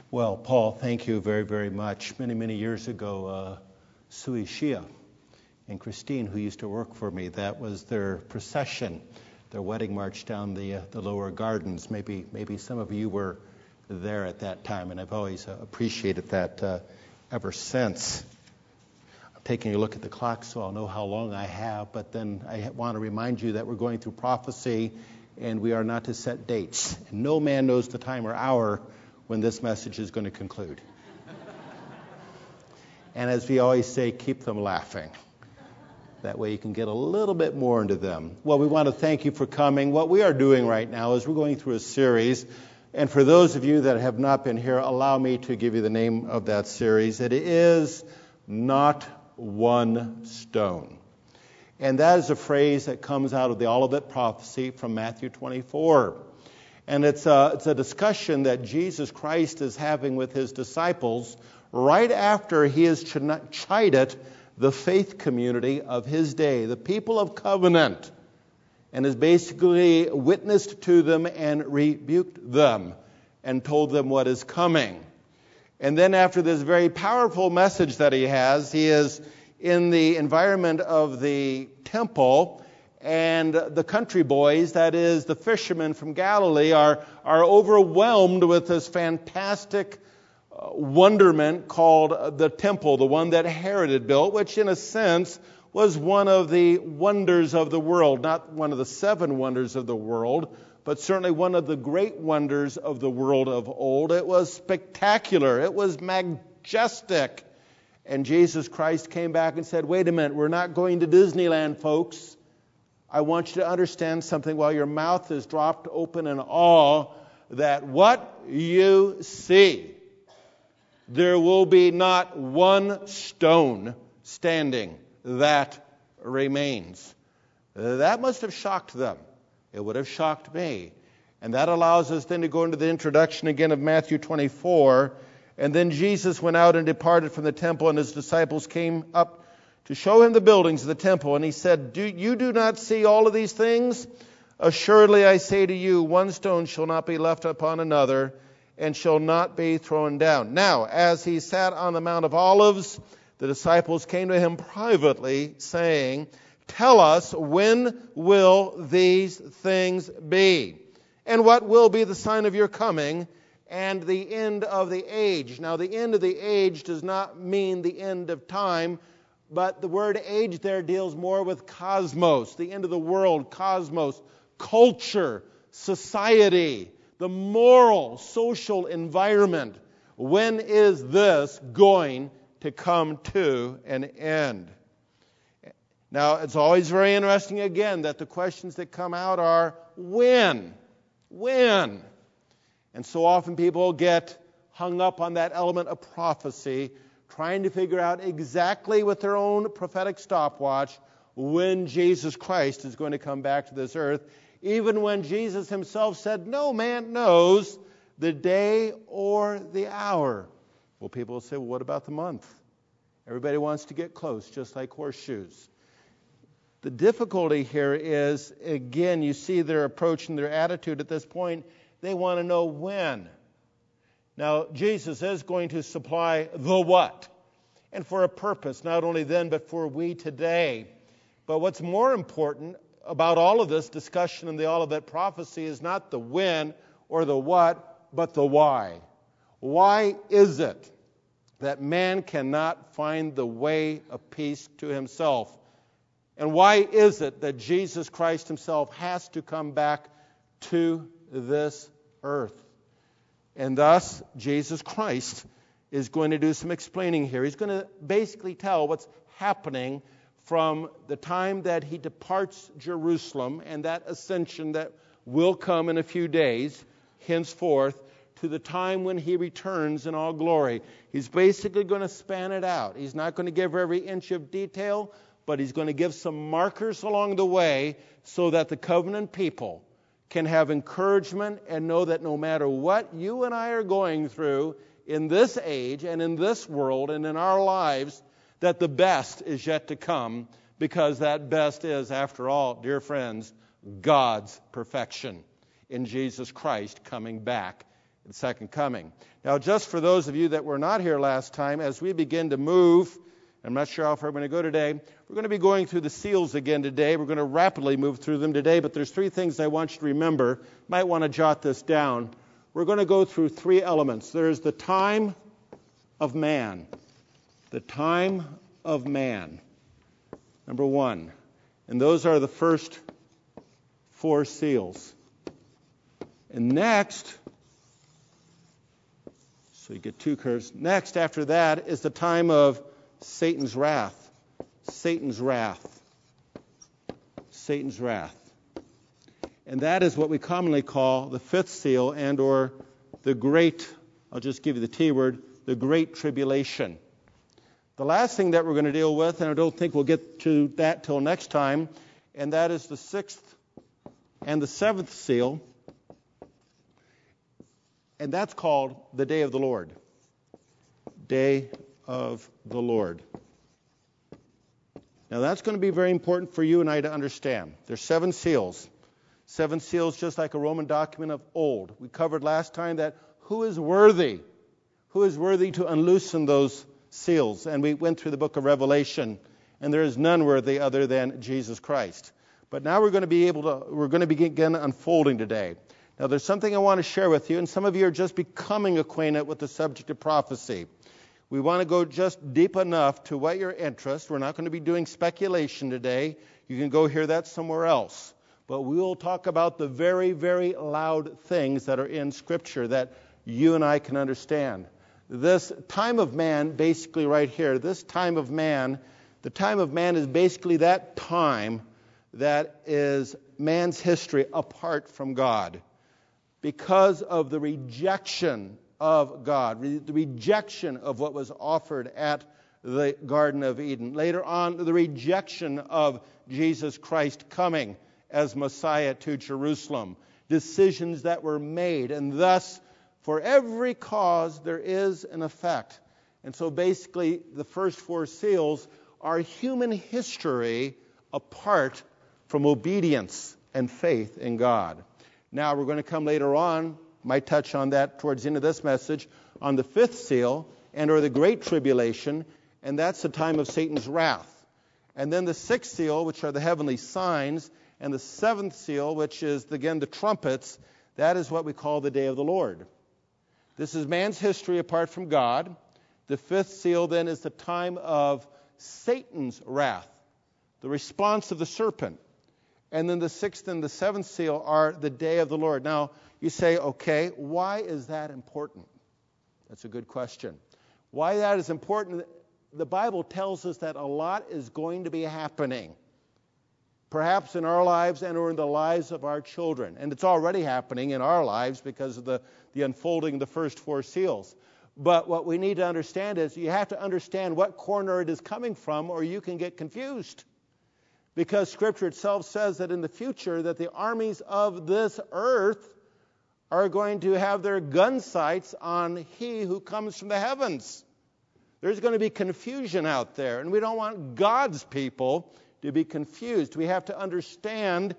Well, Paul, thank you very, very much. Many, many years ago, Sui Shia and Christine, who used to work for me, that was their procession, their wedding march down the lower gardens. Maybe some of you were there at that time, and I've always appreciated that ever since. I'm taking a look at the clock so I'll know how long I have, but then I want to remind you that we're going through prophecy, and we are not to set dates. And no man knows the time or hour when this message is going to conclude. And as we always say, keep them laughing. That way you can get a little bit more into them. Well, we want to thank you for coming. What we are doing right now is we're going through a series. And for those of you that have not been here, allow me to give you the name of that series. It is Not One Stone. And that is a phrase that comes out of the Olivet prophecy from Matthew 24. And it's a discussion that Jesus Christ is having with his disciples right after he has chided the faith community of his day, the people of covenant, and has basically witnessed to them and rebuked them and told them what is coming. And then after this very powerful message that he is in the environment of the temple, and the country boys, that is the fishermen from Galilee, are overwhelmed with this fantastic wonderment called the temple, the one that Herod had built, which in a sense was one of the wonders of the world. Not one of the 7 wonders of the world, but certainly one of the great wonders of the world of old. It was spectacular. It was majestic. And Jesus Christ came back and said, wait a minute, we're not going to Disneyland, folks. I want you to understand something while your mouth is dropped open in awe, that what you see, there will be not one stone standing that remains. That must have shocked them. It would have shocked me. And that allows us then to go into the introduction again of Matthew 24. And then Jesus went out and departed from the temple, and his disciples came up to show him the buildings of the temple. And he said, you do not see all of these things? Assuredly I say to you, one stone shall not be left upon another, and shall not be thrown down. Now, as he sat on the Mount of Olives, the disciples came to him privately, saying, tell us, when will these things be? And what will be the sign of your coming and the end of the age? Now, the end of the age does not mean the end of time, but the word age there deals more with cosmos, the end of the world, cosmos, culture, society, the moral, social environment. When is this going to come to an end? Now, it's always very interesting again that the questions that come out are, when? When? And so often people get hung up on that element of prophecy, trying to figure out exactly with their own prophetic stopwatch when Jesus Christ is going to come back to this earth, even when Jesus himself said, no man knows the day or the hour. Well, people will say, well, what about the month? Everybody wants to get close, just like horseshoes. The difficulty here is, again, you see their approach and their attitude at this point. They want to know when. Now, Jesus is going to supply the what, and for a purpose, not only then, but for we today. But what's more important about all of this discussion in the Olivet prophecy is not the when or the what, but the why. Why is it that man cannot find the way of peace to himself? And why is it that Jesus Christ himself has to come back to this earth? And thus, Jesus Christ is going to do some explaining here. He's going to basically tell what's happening from the time that he departs Jerusalem and that ascension that will come in a few days, henceforth, to the time when he returns in all glory. He's basically going to span it out. He's not going to give every inch of detail, but he's going to give some markers along the way so that the covenant people can have encouragement and know that no matter what you and I are going through in this age and in this world and in our lives, that the best is yet to come, because that best is, after all, dear friends, God's perfection in Jesus Christ coming back the second coming. Now, just for those of you that were not here last time, as we begin to move, I'm not sure how far we're going to go today. We're going to be going through the seals again today. We're going to rapidly move through them today, but there's three things I want you to remember. You might want to jot this down. We're going to go through three elements. There's the time of man. The time of man. Number one. And those are the first four seals. And next, so you get two curves. Next, after that, is the time of Satan's wrath. Satan's wrath. Satan's wrath. And that is what we commonly call the fifth seal and or the great, I'll just give you the T word, the great tribulation. The last thing that we're going to deal with, and I don't think we'll get to that till next time, and that is the sixth and the seventh seal. And that's called the Day of the Lord. Day of the Lord. Now that's going to be very important for you and I to understand. There's 7 seals. 7 seals just like a Roman document of old. We covered last time that who is worthy? Who is worthy to unloosen those seals? And we went through the book of Revelation, and there is none worthy other than Jesus Christ. But now we're going to begin unfolding today. Now, there's something I want to share with you, and some of you are just becoming acquainted with the subject of prophecy. We want to go just deep enough to what your interest. We're not going to be doing speculation today. You can go hear that somewhere else. But we will talk about the very, very loud things that are in Scripture that you and I can understand. This time of man, basically right here, this time of man, the time of man is basically that time that is man's history apart from God. Because of the rejection of God, the rejection of what was offered at the Garden of Eden. Later on, the rejection of Jesus Christ coming as Messiah to Jerusalem. Decisions that were made, and thus, for every cause, there is an effect. And so basically, the first 4 seals are human history apart from obedience and faith in God. Now, we're going to come later on, might touch on that towards the end of this message, on the 5th seal, and or the Great Tribulation, and that's the time of Satan's wrath. And then the 6th seal, which are the heavenly signs, and the 7th seal, which is, again, the trumpets, that is what we call the Day of the Lord. This is man's history apart from God. The 5th seal, then, is the time of Satan's wrath, the response of the serpent. And then the 6th and the 7th seal are the Day of the Lord. Now, you say, okay, why is that important? That's a good question. Why that is important, the Bible tells us that a lot is going to be happening. Perhaps in our lives and or in the lives of our children. And it's already happening in our lives because of the unfolding of the first 4 seals. But what we need to understand is you have to understand what corner it is coming from, or you can get confused. Because Scripture itself says that in the future that the armies of this earth are going to have their gun sights on He who comes from the heavens. There's going to be confusion out there, and we don't want God's people to be confused. We have to understand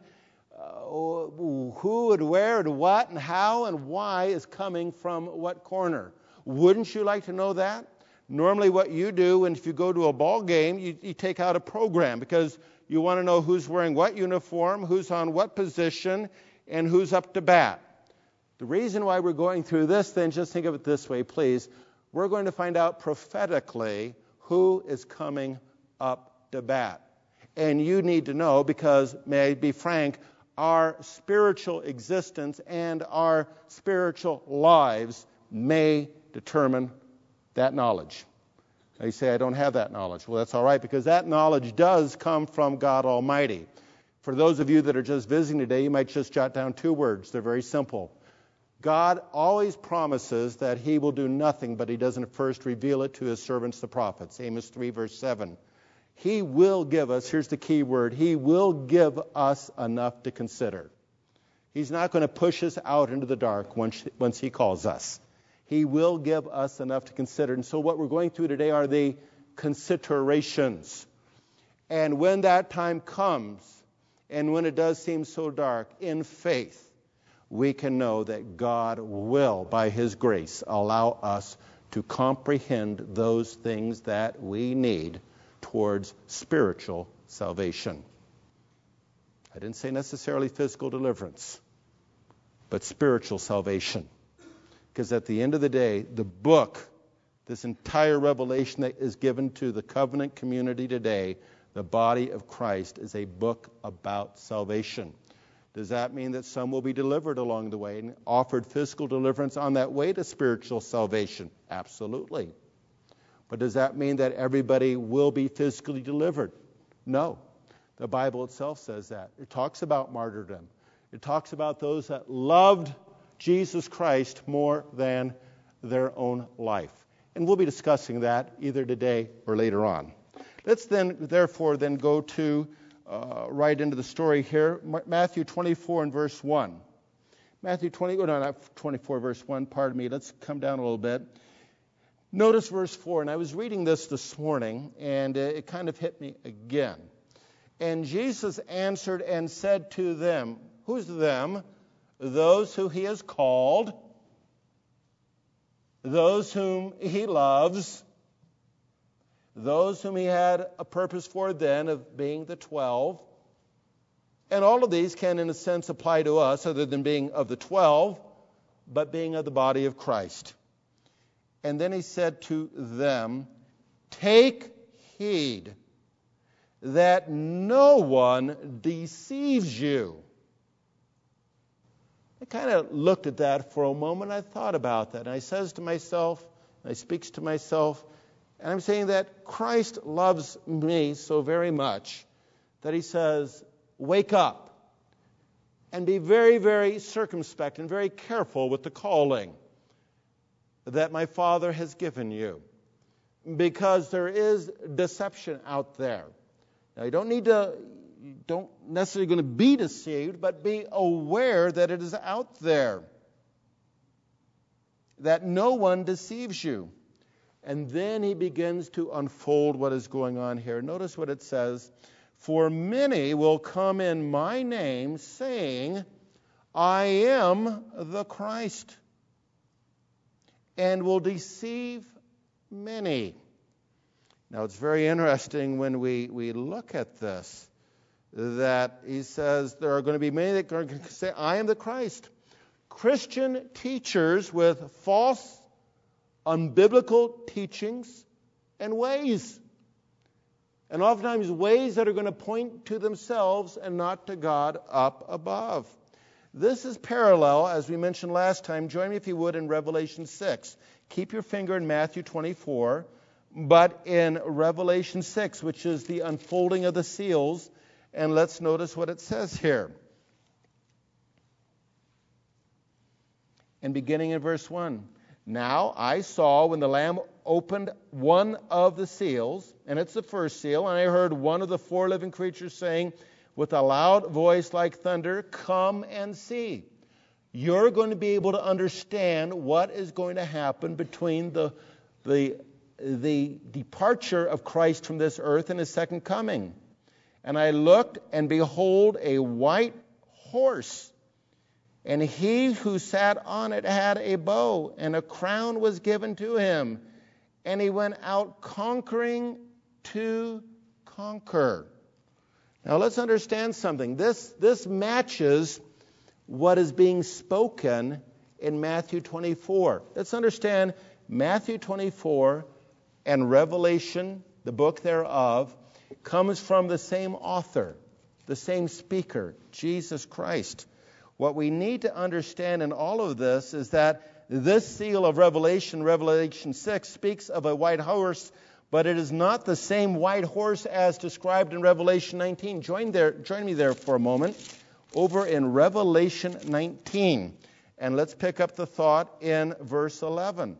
who and where and what and how and why is coming from what corner. Wouldn't you like to know that? Normally what you do, and if you go to a ball game, you take out a program because you want to know who's wearing what uniform, who's on what position, and who's up to bat. The reason why we're going through this, then, just think of it this way, please. We're going to find out prophetically who is coming up to bat. And you need to know because, may I be frank, our spiritual existence and our spiritual lives may determine that knowledge. Now you say, I don't have that knowledge. Well, that's all right, because that knowledge does come from God Almighty. For those of you that are just visiting today, you might just jot down 2 words. They're very simple. God always promises that He will do nothing, but He doesn't first reveal it to His servants, the prophets. Amos 3, verse 7. He will give us, here's the key word, He will give us enough to consider. He's not going to push us out into the dark once He calls us. He will give us enough to consider. And so what we're going through today are the considerations. And when that time comes, and when it does seem so dark, in faith, we can know that God will, by His grace, allow us to comprehend those things that we need towards spiritual salvation. I didn't say necessarily physical deliverance, but spiritual salvation. Because at the end of the day, the book, this entire revelation that is given to the covenant community today, the body of Christ, is a book about salvation. Does that mean that some will be delivered along the way and offered physical deliverance on that way to spiritual salvation? Absolutely. But does that mean that everybody will be physically delivered? No. The Bible itself says that. It talks about martyrdom. It talks about those that loved Jesus Christ more than their own life. And we'll be discussing that either today or later on. Let's therefore go to right into the story here. Matthew 24 and verse 1. Matthew 24 verse 1, pardon me. Let's come down a little bit. Notice verse 4, and I was reading this morning, and it kind of hit me again. And Jesus answered and said to them, who's them? Those who He has called, those whom He loves, those whom He had a purpose for then of being the 12. And all of these can, in a sense, apply to us, other than being of the 12, but being of the body of Christ. And then He said to them, take heed that no one deceives you. I kind of looked at that for a moment. I thought about that. And I says to myself, and I speaks to myself, and I'm saying that Christ loves me so very much that He says, wake up and be very, very circumspect and very careful with the calling that my Father has given you. Because there is deception out there. Now, you don't necessarily going to be deceived, but be aware that it is out there. That no one deceives you. And then He begins to unfold what is going on here. Notice what it says. For many will come in my name, saying, I am the Christ, and will deceive many. Now, it's very interesting when we look at this, that He says there are going to be many that are going to say, I am the Christ. Christian teachers with false, unbiblical teachings and ways. And oftentimes ways that are going to point to themselves and not to God up above. This is parallel, as we mentioned last time. Join me if you would in Revelation 6. Keep your finger in Matthew 24, but in Revelation 6, which is the unfolding of the seals. And let's notice what it says here. And beginning in verse 1. Now I saw when the Lamb opened one of the seals, and it's the first seal, and I heard one of the four living creatures saying with a loud voice like thunder, come and see. You're going to be able to understand what is going to happen between the departure of Christ from this earth and His second coming. And I looked, and behold, a white horse. And He who sat on it had a bow, and a crown was given to Him. And He went out conquering to conquer. Now let's understand something. This matches what is being spoken in Matthew 24. Let's understand Matthew 24 and Revelation, the book thereof, comes from the same author, the same speaker, Jesus Christ. What we need to understand in all of this is that this seal of Revelation, Revelation 6, speaks of a white horse, but it is not the same white horse as described in Revelation 19. Join me there for a moment, over in Revelation 19. And let's pick up the thought in verse 11.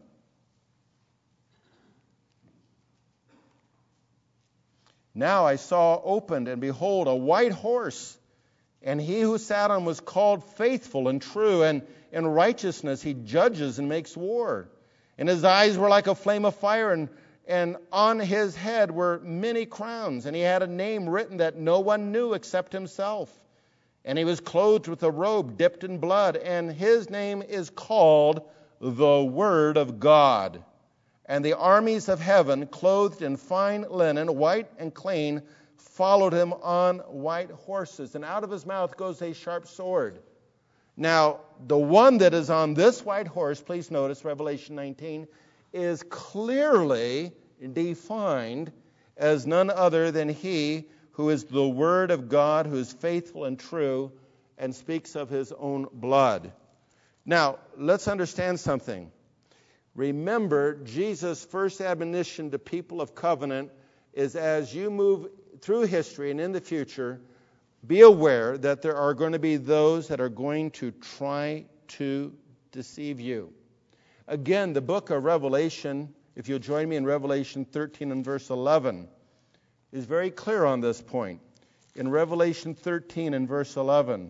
Now I saw opened, and behold, a white horse. And He who sat on was called Faithful and True, and in righteousness He judges and makes war. And His eyes were like a flame of fire, and on His head were many crowns. And He had a name written that no one knew except Himself. And he was clothed with a robe dipped in blood, and his name is called the Word of God. And the armies of heaven, clothed in fine linen, white and clean, followed him on white horses. And out of his mouth goes a sharp sword. Now, the one that is on this white horse, please notice Revelation 19, is clearly defined as none other than he who is the Word of God, who is faithful and true, and speaks of his own blood. Now, let's understand something. Remember, Jesus' first admonition to people of covenant is as you move through history and in the future, be aware that there are going to be those that are going to try to deceive you. Again, the book of Revelation, if you'll join me in Revelation 13 and verse 11, is very clear on this point. In Revelation 13 and verse 11,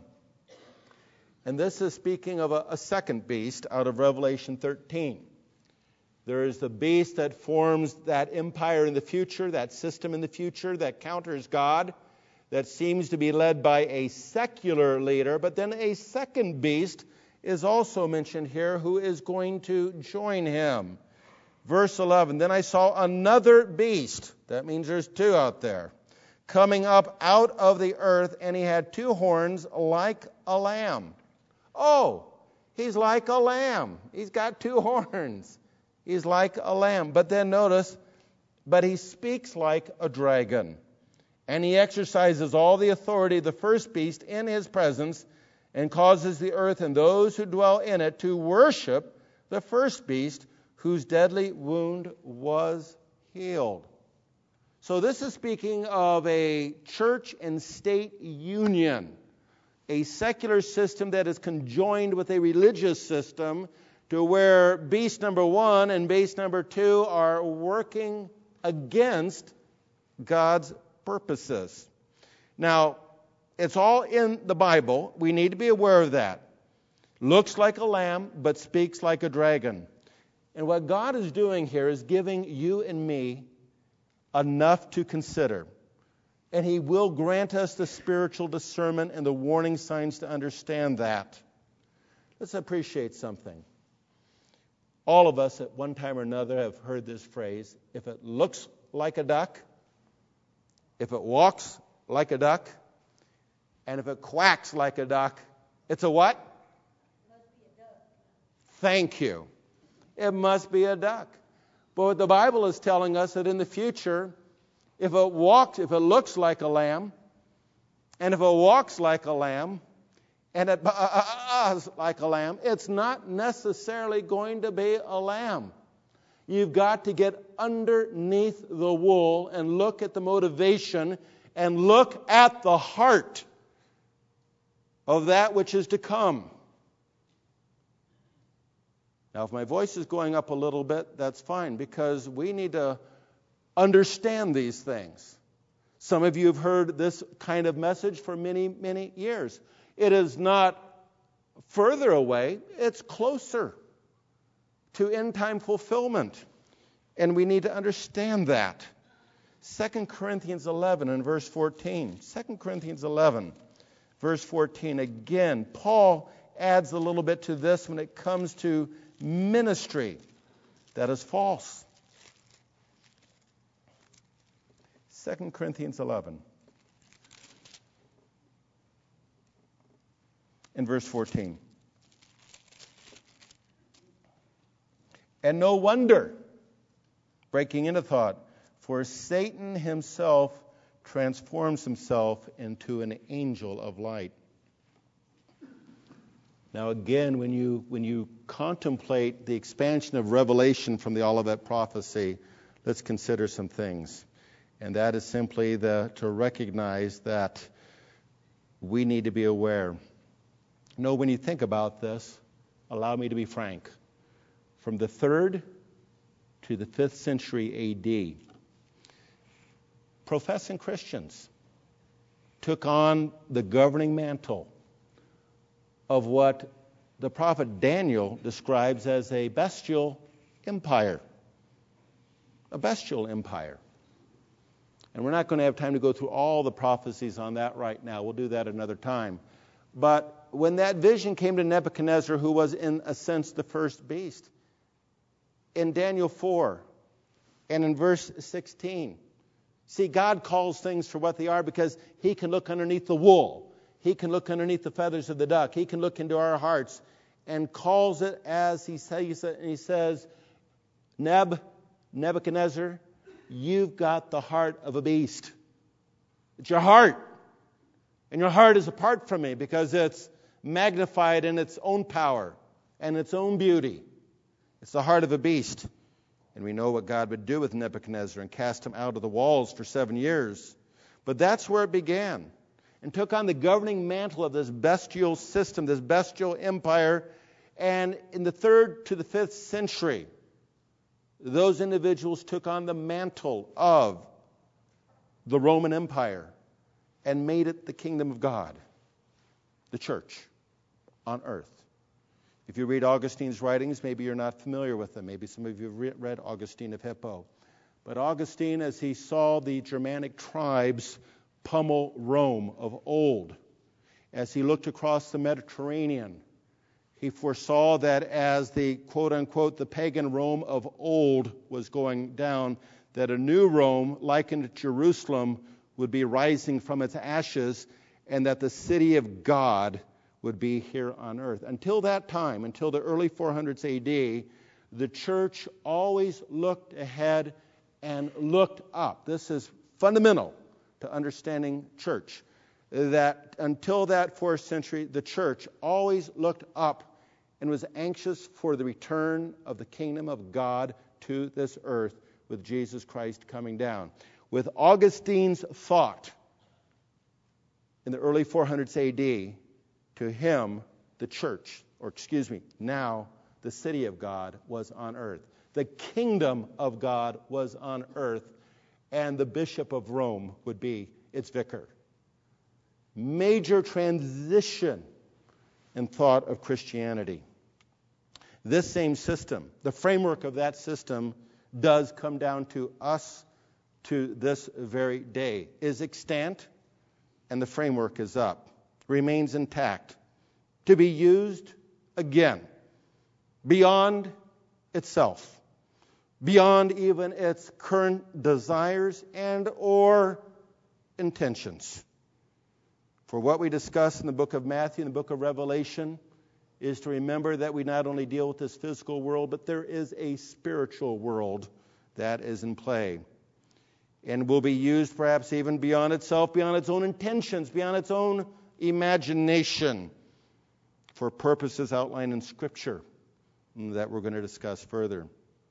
and this is speaking of a second beast out of Revelation 13. There is the beast that forms that empire in the future, that system in the future that counters God, that seems to be led by a secular leader. But then a second beast is also mentioned here who is going to join him. Verse 11, then I saw another beast, that means there's two out there, coming up out of the earth, and he had two horns like a lamb. Oh, he's like a lamb. He's got two horns. He's like a lamb. But then notice, but he speaks like a dragon. And he exercises all the authority of the first beast in his presence, and causes the earth and those who dwell in it to worship the first beast, whose deadly wound was healed. So this is speaking of a church and state union, a secular system that is conjoined with a religious system, to where beast number one and beast number two are working against God's purposes. Now, it's all in the Bible. We need to be aware of that. Looks like a lamb, but speaks like a dragon. And what God is doing here is giving you and me enough to consider. And He will grant us the spiritual discernment and the warning signs to understand that. Let's appreciate something. All of us at one time or another have heard this phrase, if it looks like a duck, if it walks like a duck, and if it quacks like a duck, it's a what? It must be a duck. Thank you. It must be a duck. But what the Bible is telling us that in the future, if it looks like a lamb, and if it walks like a lamb, and it like a lamb, it's not necessarily going to be a lamb. You've got to get underneath the wool and look at the motivation and look at the heart of that which is to come. Now, if my voice is going up a little bit, that's fine, because we need to understand these things. Some of you have heard this kind of message for many, many years. It is not further away, it's closer to end-time fulfillment. And we need to understand that. 2 Corinthians 11 and verse 14. 2 Corinthians 11, verse 14. Again, Paul adds a little bit to this when it comes to ministry. That is false. 2 Corinthians 11. In verse 14. And no wonder, breaking into thought, for Satan himself transforms himself into an angel of light. Now again, when you contemplate the expansion of revelation from the Olivet prophecy, let's consider some things. And that is simply to recognize that we need to be aware. No, when you think about this, allow me to be frank. From the 3rd to the 5th century A.D., professing Christians took on the governing mantle of what the prophet Daniel describes as a bestial empire. A bestial empire. And we're not going to have time to go through all the prophecies on that right now. We'll do that another time. But when that vision came to Nebuchadnezzar, who was in a sense the first beast, in Daniel 4 and in verse 16, see, God calls things for what they are because He can look underneath the wool. He can look underneath the feathers of the duck. He can look into our hearts and calls it as He says, Nebuchadnezzar, you've got the heart of a beast. It's your heart. And your heart is apart from me because it's magnified in its own power and its own beauty. It's the heart of a beast. And we know what God would do with Nebuchadnezzar and cast him out of the walls for 7 years. But that's where it began and took on the governing mantle of this bestial system, this bestial empire. And in the 3rd to the 5th century, those individuals took on the mantle of the Roman Empire and made it the kingdom of God, the church on earth. If you read Augustine's writings, maybe you're not familiar with them. Maybe some of you have read Augustine of Hippo. But Augustine, as he saw the Germanic tribes pummel Rome of old, as he looked across the Mediterranean, he foresaw that as the quote-unquote the pagan Rome of old was going down, that a new Rome, likened to Jerusalem, would be rising from its ashes, and that the city of God would be here on earth. Until that time, until the early 400s AD, the church always looked ahead and looked up. This is fundamental to understanding church. That until that 4th century, the church always looked up and was anxious for the return of the kingdom of God to this earth with Jesus Christ coming down. With Augustine's thought in the early 400s AD, to him, the church, now the city of God was on earth. The kingdom of God was on earth, and the bishop of Rome would be its vicar. Major transition in thought of Christianity. This same system, the framework of that system, does come down to us to this very day, is extant, and the framework is up, remains intact, to be used again, beyond itself, beyond even its current desires and or intentions. For what we discuss in the book of Matthew and the book of Revelation is to remember that we not only deal with this physical world, but there is a spiritual world that is in play, and will be used perhaps even beyond itself, beyond its own intentions, beyond its own imagination, for purposes outlined in Scripture that we're going to discuss further.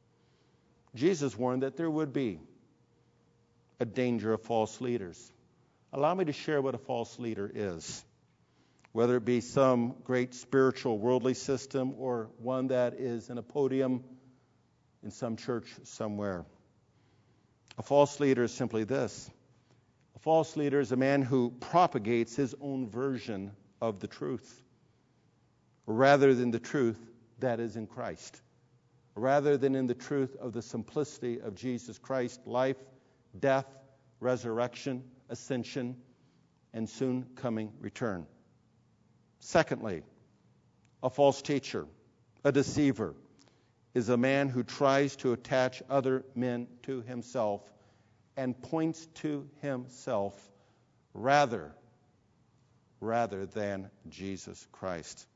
Jesus warned that there would be a danger of false leaders. Allow me to share what a false leader is, whether it be some great spiritual worldly system or one that is in a podium in some church somewhere. A false leader is simply this. A false leader is a man who propagates his own version of the truth, rather than the truth that is in Christ, rather than in the truth of the simplicity of Jesus Christ, life, death, resurrection, ascension, and soon coming return. Secondly, a false teacher, a deceiver, is a man who tries to attach other men to himself and points to himself rather than Jesus Christ.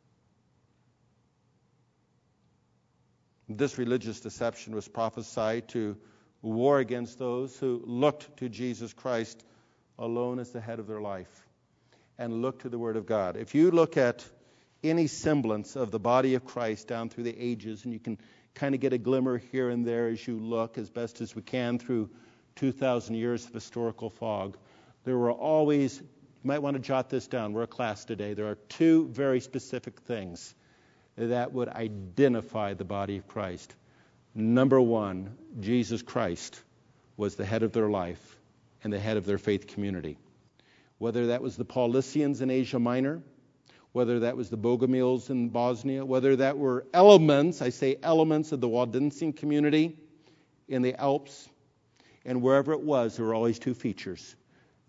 This religious deception was prophesied to war against those who looked to Jesus Christ alone as the head of their life and looked to the Word of God. If you look at any semblance of the body of Christ down through the ages, and you can kind of get a glimmer here and there as you look as best as we can through 2,000 years of historical fog, there were always, you might want to jot this down, we're a class today, there are two very specific things that would identify the body of Christ. Number one, Jesus Christ was the head of their life and the head of their faith community. Whether that was the Paulicians in Asia Minor, whether that was the Bogomils in Bosnia, whether that were elements, I say elements of the Waldensian community in the Alps, and wherever it was, there were always two features.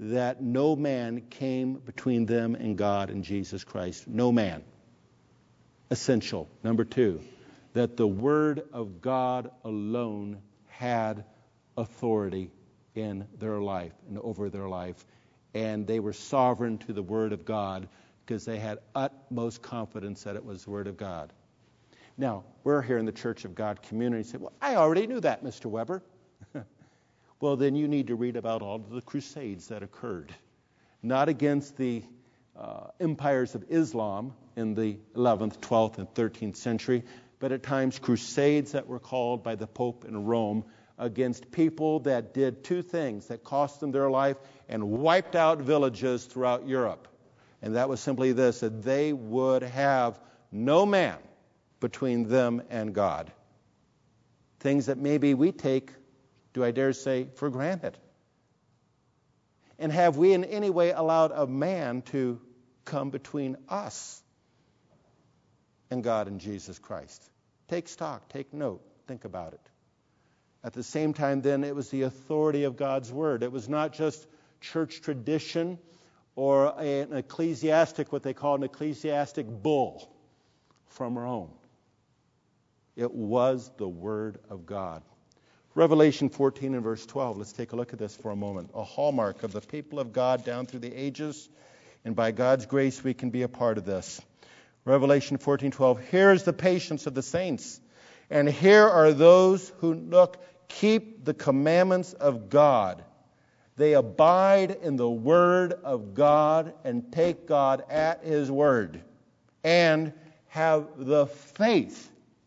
that no man came between them and God and Jesus Christ. No man. Essential. Number 2, that the Word of God alone had authority in their life and over their life. And they were sovereign to the Word of God because they had utmost confidence that it was the Word of God. Now, we're here in the Church of God community. Say, well, I already knew that, Mr. Weber. Well, then you need to read about all of the crusades that occurred. Not against the empires of Islam in the 11th, 12th, and 13th century, but at times crusades that were called by the Pope in Rome against people that did 2 things that cost them their life and wiped out villages throughout Europe. And that was simply this, that they would have no man between them and God. Things that maybe we take, do I dare say, for granted. And have we in any way allowed a man to come between us and God and Jesus Christ? Take stock, take note, think about it. At the same time, then, it was the authority of God's Word. It was not just church tradition or an ecclesiastic, what they call an ecclesiastic bull from Rome. It was the Word of God. Revelation 14 and verse 12. Let's take a look at this for a moment. A hallmark of the people of God down through the ages. And by God's grace, we can be a part of this. Revelation 14:12. Here is the patience of the saints. And here are those who keep the commandments of God. They abide in the Word of God and take God at His word. And have the faith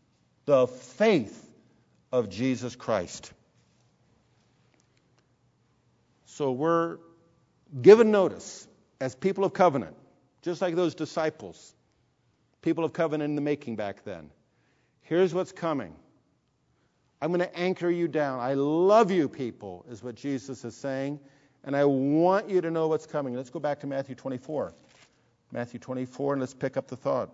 of Jesus Christ. So we're given notice as people of covenant, just like those disciples, people of covenant in the making back then. Here's what's coming. I'm going to anchor you down. I love you, people, is what Jesus is saying, and I want you to know what's coming. Let's go back to Matthew 24. Matthew 24, and let's pick up the thought.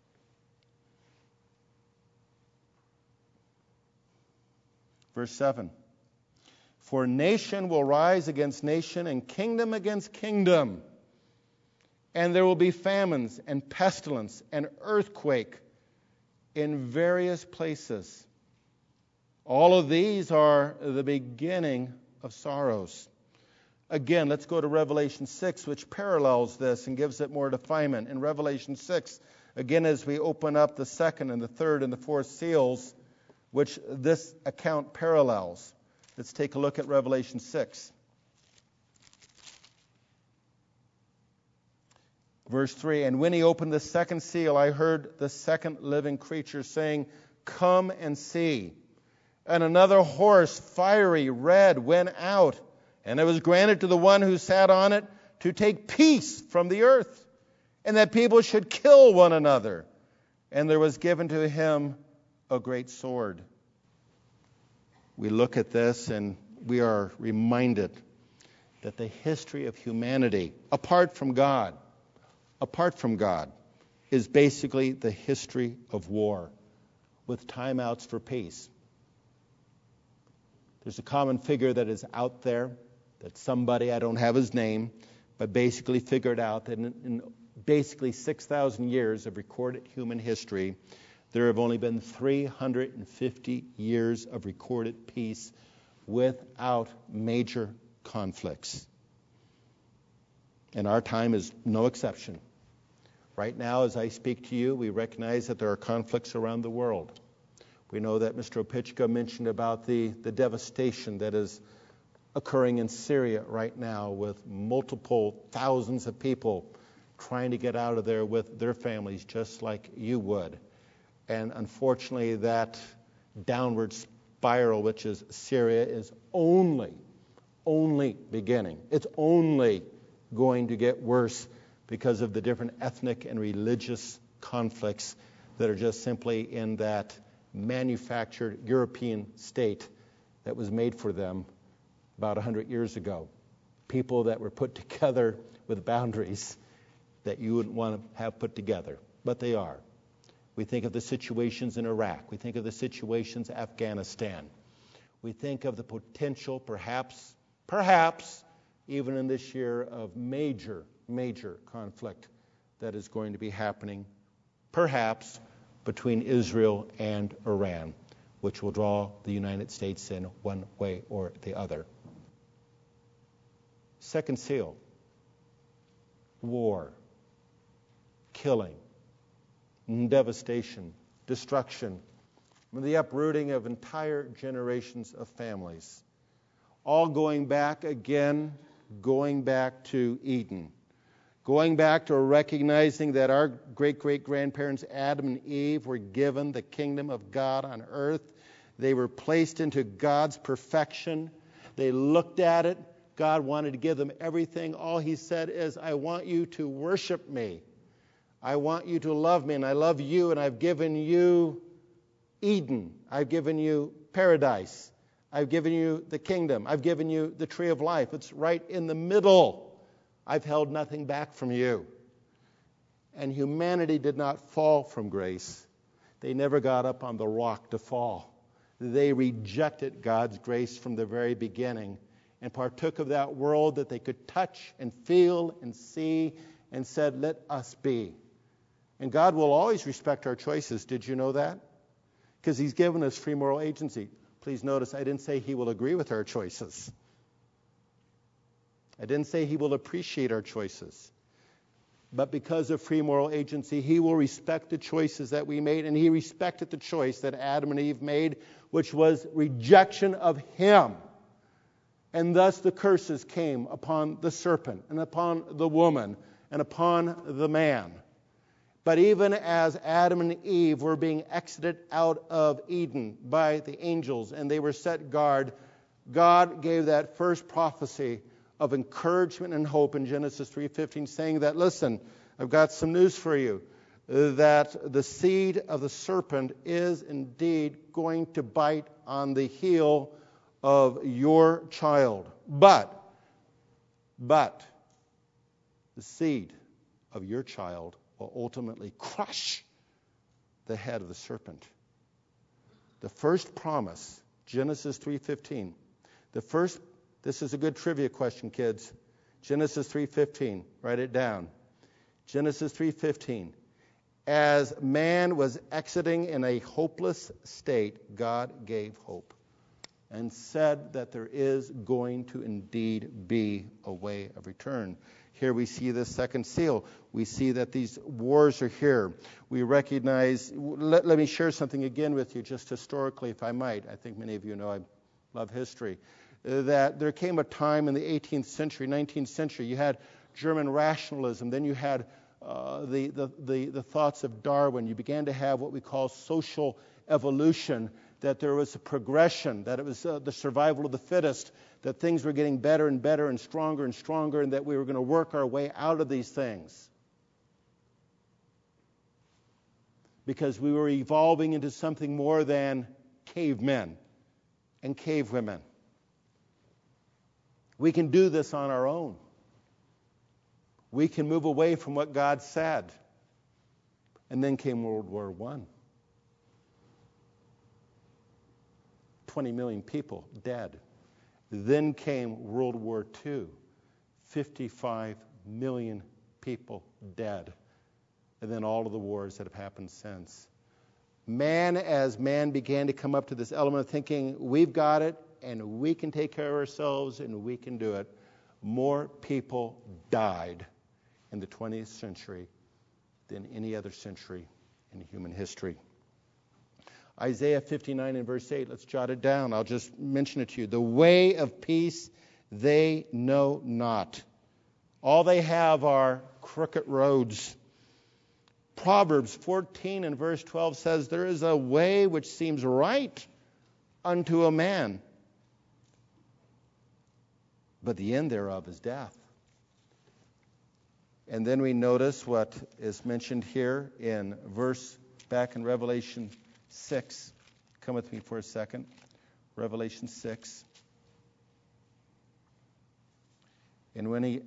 Verse 7. For nation will rise against nation and kingdom against kingdom. And there will be famines and pestilence and earthquake in various places. All of these are the beginning of sorrows. Again, let's go to Revelation 6, which parallels this and gives it more definement. In Revelation 6, again, as we open up the 2nd and the 3rd and the 4th seals, which this account parallels. Let's take a look at Revelation 6. Verse 3, and when he opened the 2nd seal, I heard the 2nd living creature saying, come and see. And another horse, fiery red, went out, and it was granted to the one who sat on it to take peace from the earth, and that people should kill one another. And there was given to him a great sword. We look at this and we are reminded that the history of humanity, apart from God, is basically the history of war with timeouts for peace. There's a common figure that is out there that somebody, I don't have his name, but basically figured out that in basically 6,000 years of recorded human history, there have only been 350 years of recorded peace without major conflicts. And our time is no exception. Right now, as I speak to you, we recognize that there are conflicts around the world. We know that Mr. Opichka mentioned about the devastation that is occurring in Syria right now with multiple thousands of people trying to get out of there with their families just like you would. And unfortunately, that downward spiral, which is Syria, is only beginning. It's only going to get worse because of the different ethnic and religious conflicts that are just simply in that manufactured European state that was made for them about 100 years ago. People that were put together with boundaries that you wouldn't want to have put together, but they are. We think of the situations in Iraq. We think of the situations in Afghanistan. We think of the potential, perhaps, even in this year of major, major conflict that is going to be happening, perhaps between Israel and Iran, which will draw the United States in one way or the other. Second seal, war, killing, devastation, destruction, the uprooting of entire generations of families, all going back to Eden, going back to recognizing that our great-great-grandparents, Adam and Eve, were given the kingdom of God on earth. They were placed into God's perfection. They looked at it. God wanted to give them everything. All he said is, I want you to worship me. I want you to love me, and I love you, and I've given you Eden. I've given you paradise. I've given you the kingdom. I've given you the tree of life. It's right in the middle. I've held nothing back from you. And humanity did not fall from grace. They never got up on the rock to fall. They rejected God's grace from the very beginning and partook of that world that they could touch and feel and see and said, let us be. And God will always respect our choices. Did you know that? Because he's given us free moral agency. Please notice, I didn't say he will agree with our choices. I didn't say he will appreciate our choices. But because of free moral agency, he will respect the choices that we made, and he respected the choice that Adam and Eve made, which was rejection of him. And thus the curses came upon the serpent, and upon the woman, and upon the man. But even as Adam and Eve were being exited out of Eden by the angels, and they were set guard, God gave that first prophecy of encouragement and hope in Genesis 3:15, saying that, listen, I've got some news for you, that the seed of the serpent is indeed going to bite on the heel of your child. But the seed of your child will ultimately crush the head of the serpent. The first promise, Genesis 3:15. This is a good trivia question, kids. Genesis 3:15. Write it down. Genesis 3:15. As man was exiting in a hopeless state, God gave hope and said that there is going to indeed be a way of return. Here we see the second seal. We see that these wars are here. We recognize, let me share something again with you, just historically, if I might. I think many of you know I love history. That there came a time in the 18th century, 19th century, you had German rationalism, then you had the thoughts of Darwin. You began to have what we call social evolution, that there was a progression, that it was the survival of the fittest, that things were getting better and better and stronger, and that we were going to work our way out of these things. Because we were evolving into something more than cavemen and cavewomen. We can do this on our own. We can move away from what God said. And then came World War I. 20 million people dead. Then came World War II. 55 million people dead. And then all of the wars that have happened since. As man began to come up to this element of thinking, we've got it, and we can take care of ourselves, and we can do it, more people died in the 20th century than any other century in human history. Isaiah 59 and verse 8, let's jot it down. I'll just mention it to you. The way of peace they know not. All they have are crooked roads. Proverbs 14 and verse 12 says, there is a way which seems right unto a man, but the end thereof is death. And then we notice what is mentioned here in back in Revelation 6. Come with me for a second. Revelation 6. And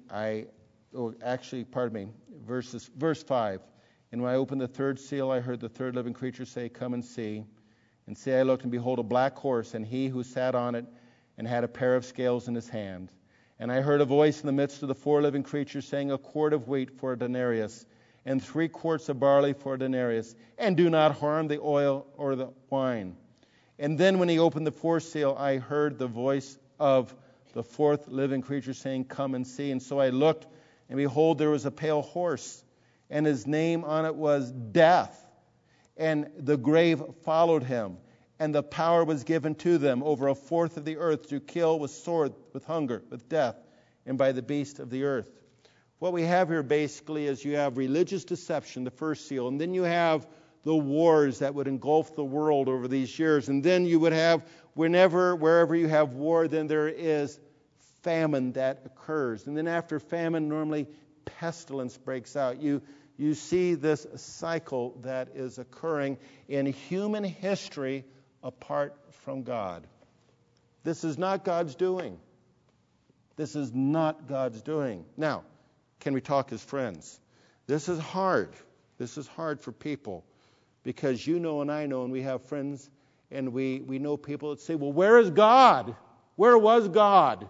verse 5. And when I opened the third seal, I heard the third living creature say, come and see. And see, I looked, and behold, a black horse, and he who sat on it, and had a pair of scales in his hand. And I heard a voice in the midst of the 4 living creatures saying, a quart of wheat for a denarius, and 3 quarts of barley for a denarius, and do not harm the oil or the wine. And then when he opened the 4th seal, I heard the voice of the 4th living creature saying, come and see. And so I looked, and behold, there was a pale horse, and his name on it was Death. And the grave followed him, and the power was given to them over 1/4 of the earth to kill with sword, with hunger, with death, and by the beast of the earth. What we have here basically is you have religious deception, the 1st seal, and then you have the wars that would engulf the world over these years. And then you would have, wherever you have war, then there is famine that occurs. And then after famine, normally pestilence breaks out. You see this cycle that is occurring in human history apart from God. This is not God's doing. This is not God's doing. Now, can we talk as friends? This is hard. This is hard for people because you know and I know, and we have friends and we know people that say, well, where is God? Where was God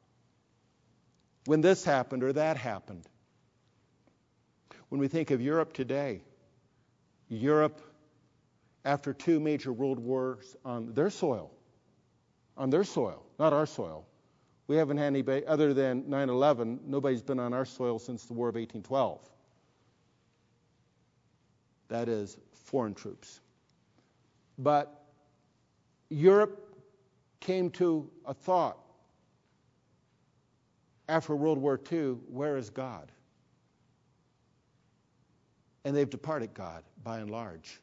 when this happened or that happened? When we think of Europe today, Europe, after 2 major world wars on their soil, not our soil. We haven't had anybody, other than 9/11, nobody's been on our soil since the War of 1812. That is foreign troops. But Europe came to a thought after World War II, where is God? And they've departed God, by and large.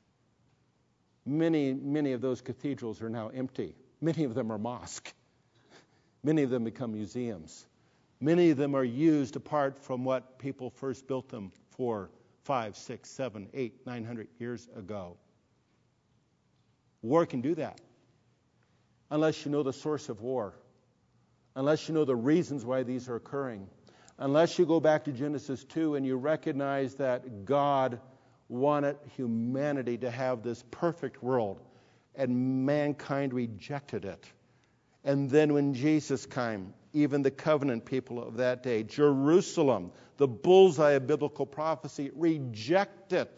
Many of those cathedrals are now empty. Many of them are mosques. Many of them become museums. Many of them are used apart from what people first built them for 5, 6, 7, 8, 900 years ago. War can do that. Unless you know the source of war. Unless you know the reasons why these are occurring. Unless you go back to Genesis 2 and you recognize that God wanted humanity to have this perfect world, and mankind rejected it. And then when Jesus came, even the covenant people of that day, Jerusalem, the bullseye of biblical prophecy, rejected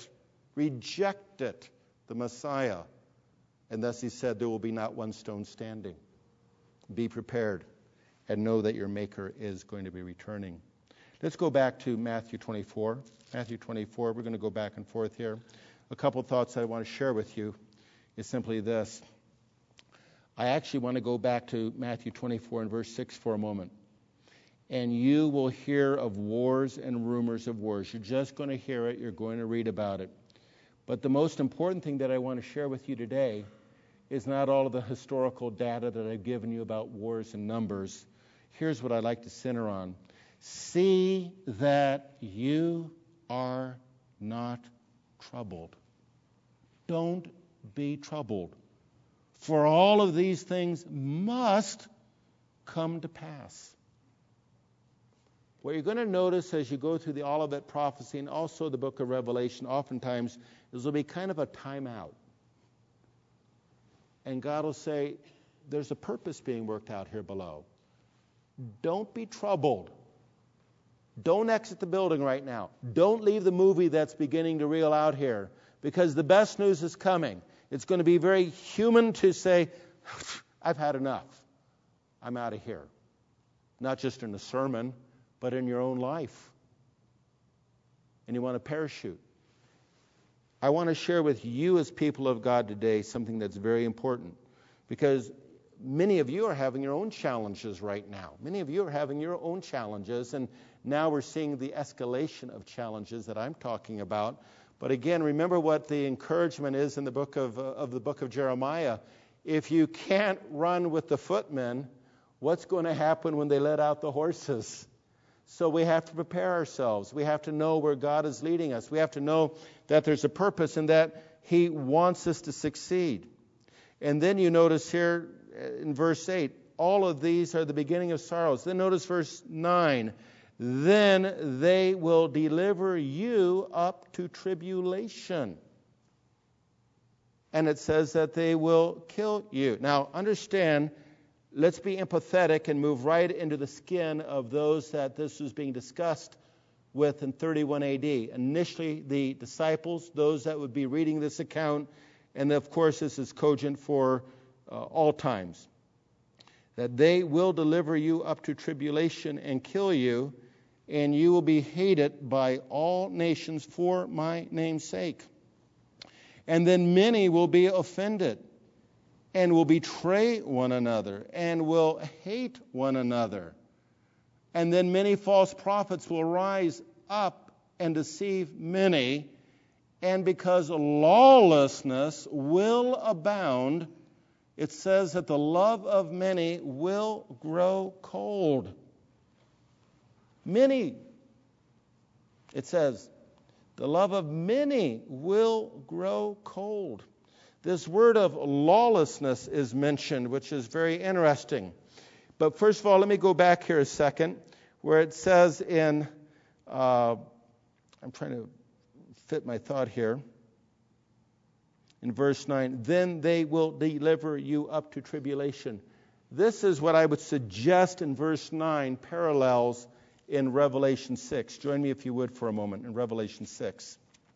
the Messiah. And thus he said, there will be not one stone standing. Be prepared and know that your Maker is going to be returning. Let's go back to Matthew 24. Matthew 24, we're going to go back and forth here. A couple thoughts I want to share with you is simply this. I actually want to go back to Matthew 24 and verse 6 for a moment. And you will hear of wars and rumors of wars. You're just going to hear it. You're going to read about it. But the most important thing that I want to share with you today is not all of the historical data that I've given you about wars and numbers. Here's what I'd like to center on. See that you are not troubled. Don't be troubled. For all of these things must come to pass. What you're going to notice as you go through the Olivet prophecy and also the book of Revelation, oftentimes, is there'll be kind of a timeout. And God will say, there's a purpose being worked out here below. Don't be troubled. Don't exit the building right now. Don't leave the movie that's beginning to reel out here, because the best news is coming. It's going to be very human to say, I've had enough. I'm out of here. Not just in a sermon, but in your own life. And you want to parachute. I want to share with you as people of God today something that's very important, because many of you are having your own challenges right now. Many of you are having your own challenges, and now we're seeing the escalation of challenges that I'm talking about. But again, remember what the encouragement is in the book of Jeremiah. If you can't run with the footmen, what's going to happen when they let out the horses? So we have to prepare ourselves. We have to know where God is leading us. We have to know that there's a purpose and that He wants us to succeed. And then you notice here in verse 8, all of these are the beginning of sorrows. Then notice verse 9. Then they will deliver you up to tribulation. And it says that they will kill you. Now, understand, let's be empathetic and move right into the skin of those that this was being discussed with in 31 AD. Initially, the disciples, those that would be reading this account, and of course this is cogent for all times. That they will deliver you up to tribulation and kill you, and you will be hated by all nations for my name's sake. And then many will be offended, and will betray one another, and will hate one another. And then many false prophets will rise up and deceive many, and because lawlessness will abound, it says that the love of many will grow cold. Many, it says, the love of many will grow cold. This word of lawlessness is mentioned, which is very interesting. But first of all, let me go back here a second, where it says in, I'm trying to fit my thought here, in verse 9, then they will deliver you up to tribulation. This is what I would suggest in verse 9 parallels in Revelation 6. Join me, if you would, for a moment in Revelation 6.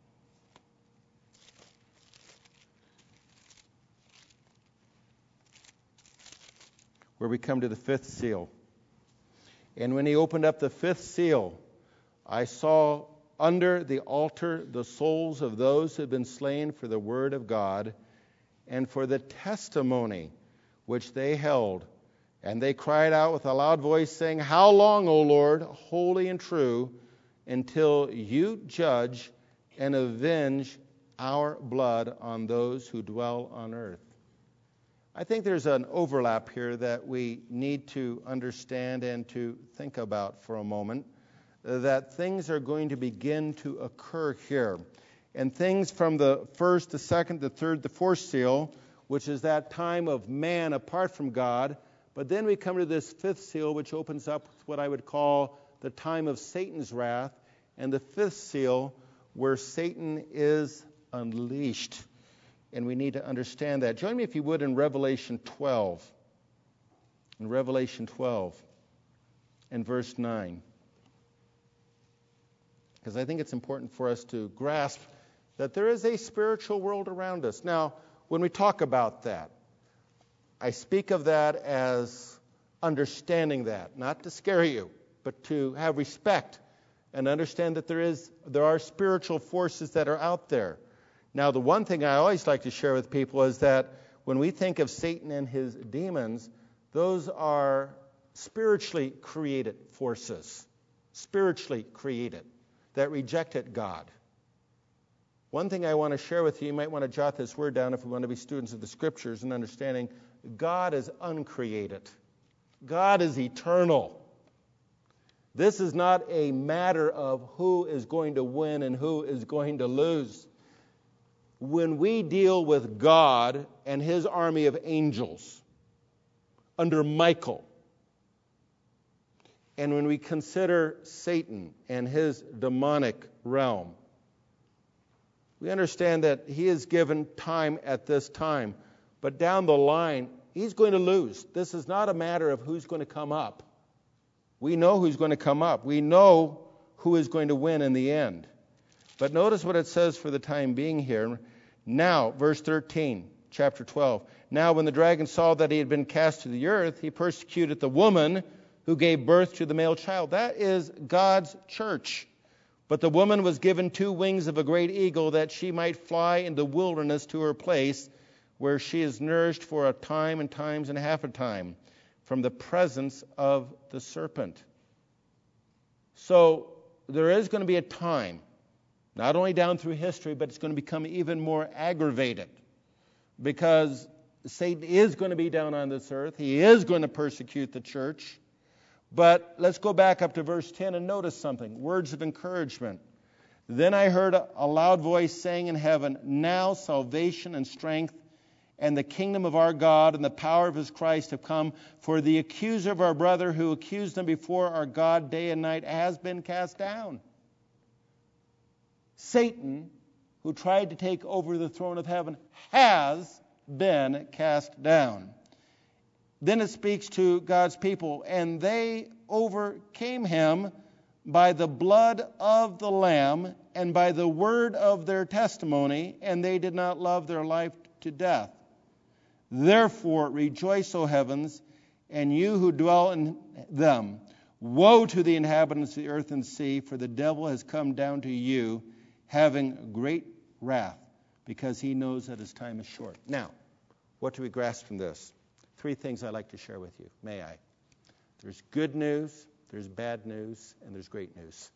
Where we come to the fifth seal. And when he opened up the fifth seal, I saw under the altar the souls of those who had been slain for the word of God and for the testimony which they held. And they cried out with a loud voice, saying, How long, O Lord, holy and true, until you judge and avenge our blood on those who dwell on earth? I think there's an overlap here that we need to understand and to think about for a moment, that things are going to begin to occur here. And things from the first, the second, the third, the fourth seal, which is that time of man apart from God. But then we come to this fifth seal, which opens up what I would call the time of Satan's wrath, and the fifth seal, where Satan is unleashed. And we need to understand that. Join me, if you would, in Revelation 12. In Revelation 12, and verse 9. Because I think it's important for us to grasp that there is a spiritual world around us. Now, when we talk about that, I speak of that as understanding that, not to scare you, but to have respect and understand that there are spiritual forces that are out there. Now, the one thing I always like to share with people is that when we think of Satan and his demons, those are spiritually created forces, spiritually created, that rejected God. One thing I want to share with you, you might want to jot this word down if we want to be students of the Scriptures and understanding, God is uncreated. God is eternal. This is not a matter of who is going to win and who is going to lose. When we deal with God and his army of angels under Michael, and when we consider Satan and his demonic realm, we understand that he is given time at this time. But down the line, he's going to lose. This is not a matter of who's going to come up. We know who's going to come up. We know who is going to win in the end. But notice what it says for the time being here. Now, verse 13, chapter 12. Now, when the dragon saw that he had been cast to the earth, he persecuted the woman who gave birth to the male child. That is God's church. But the woman was given 2 wings of a great eagle, that she might fly in the wilderness to her place, where she is nourished for a time and times and half a time from the presence of the serpent. So there is going to be a time, not only down through history, but it's going to become even more aggravated, because Satan is going to be down on this earth. He is going to persecute the church. But let's go back up to verse 10 and notice something. Words of encouragement. Then I heard a loud voice saying in heaven, Now salvation and strength and the kingdom of our God and the power of his Christ have come. For the accuser of our brother who accused them before our God day and night has been cast down. Satan, who tried to take over the throne of heaven, has been cast down. Then it speaks to God's people. And they overcame him by the blood of the Lamb and by the word of their testimony, and they did not love their life to death. Therefore rejoice, O heavens, and you who dwell in them. Woe to the inhabitants of the earth and sea, for the devil has come down to you, having great wrath, because he knows that his time is short. Now, what do we grasp from this? 3 things I'd like to share with you. May I? There's good news, there's bad news, and there's great news.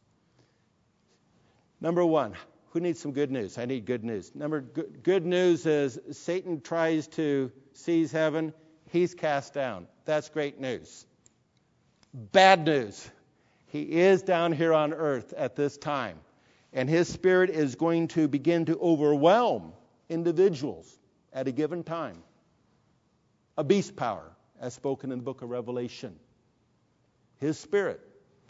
Number 1, who needs some good news? I need good news. Good news is Satan tries to seize heaven. He's cast down. That's great news. Bad news. He is down here on earth at this time, and his spirit is going to begin to overwhelm individuals at a given time. A beast power, as spoken in the book of Revelation. His spirit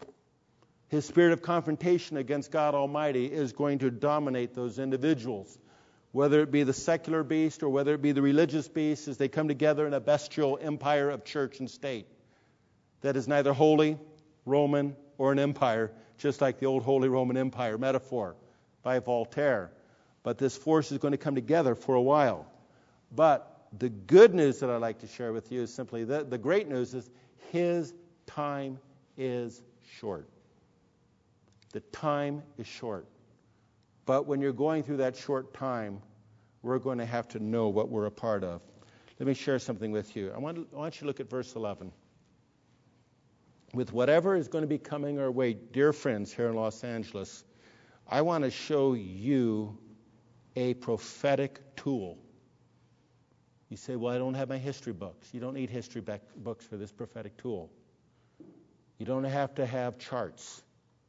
of confrontation against God Almighty is going to dominate those individuals, whether it be the secular beast or whether it be the religious beast, as they come together in a bestial empire of church and state that is neither holy, Roman, or an empire, just like the old Holy Roman Empire metaphor by Voltaire. But this force is going to come together for a while. But the good news that I'd like to share with you is simply the great news is his time is short. The time is short. But when you're going through that short time, we're going to have to know what we're a part of. Let me share something with you. I want you to look at verse 11. With whatever is going to be coming our way, dear friends here in Los Angeles, I want to show you a prophetic tool. You say, well, I don't have my history books. You don't need history books for this prophetic tool. You don't have to have charts.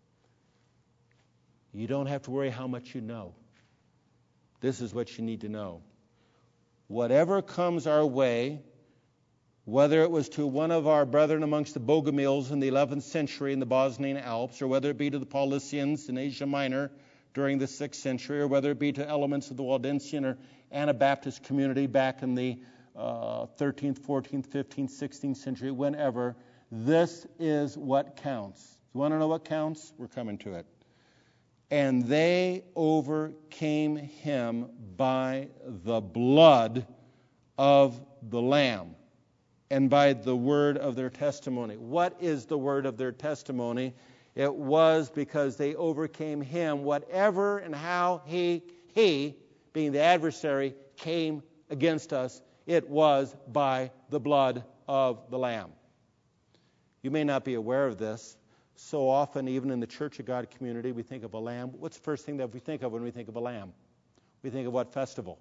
You don't have to worry how much you know. This is what you need to know. Whatever comes our way, whether it was to one of our brethren amongst the Bogomils in the 11th century in the Bosnian Alps, or whether it be to the Paulicians in Asia Minor during the 6th century, or whether it be to elements of the Waldensian or Anabaptist community back in the 13th, 14th, 15th, 16th century, whenever, this is what counts. You want to know what counts? We're coming to it. And they overcame him by the blood of the Lamb and by the word of their testimony. What is the word of their testimony? It was because they overcame him, whatever and how he, being the adversary, came against us. It was by the blood of the Lamb. You may not be aware of this. So often, even in the Church of God community, we think of a lamb. What's the first thing that we think of when we think of a lamb? We think of what festival?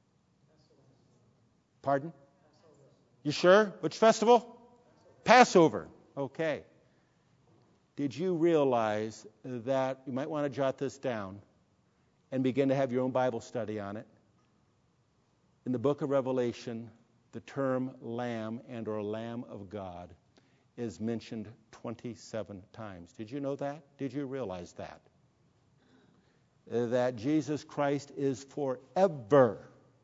Pardon? You sure? Which festival? Passover. Okay. Did you realize that, you might want to jot this down and begin to have your own Bible study on it. In the book of Revelation, the term lamb and or Lamb of God is mentioned 27 times. Did you know that? Did you realize that? That Jesus Christ is forever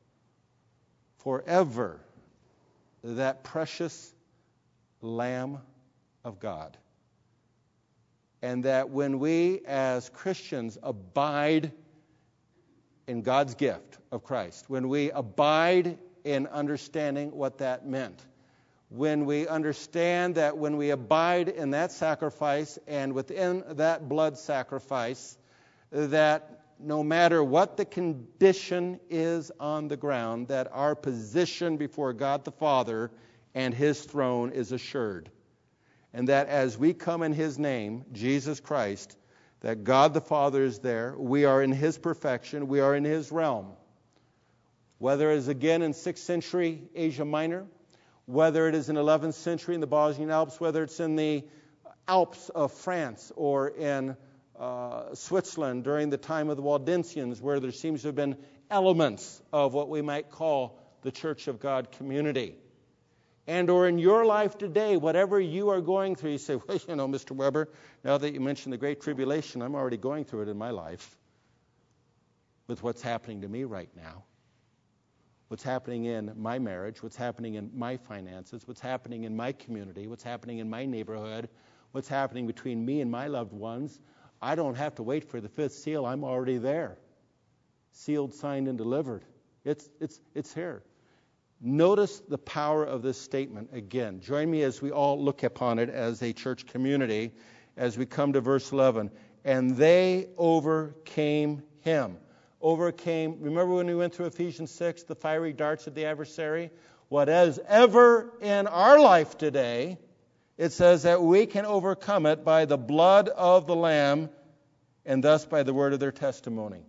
that precious Lamb of God. And that when we as Christians abide in God's gift of Christ, when we abide in understanding what that meant, when we understand that when we abide in that sacrifice and within that blood sacrifice, that no matter what the condition is on the ground, that our position before God the Father and His throne is assured. And that as we come in His name, Jesus Christ, that God the Father is there, we are in His perfection, we are in His realm. Whether it is again in 6th century Asia Minor, whether it is in 11th century in the Bosnian Alps, whether it's in the Alps of France or in Switzerland during the time of the Waldensians, where there seems to have been elements of what we might call the Church of God community. And or in your life today, whatever you are going through, you say, well, you know, Mr. Weber, now that you mentioned the Great Tribulation, I'm already going through it in my life with what's happening to me right now. what's happening in my marriage, what's happening in my finances, what's happening in my community, what's happening in my neighborhood, what's happening between me and my loved ones. I don't have to wait for the fifth seal. I'm already there. Sealed, signed, and delivered. It's here. Notice the power of this statement again. Join me as we all look upon it as a church community as we come to verse 11. And they overcame him. Overcame. Remember when we went through Ephesians 6, the fiery darts of the adversary? Whatever in our life today, it says that we can overcome it by the blood of the Lamb and thus by the word of their testimony.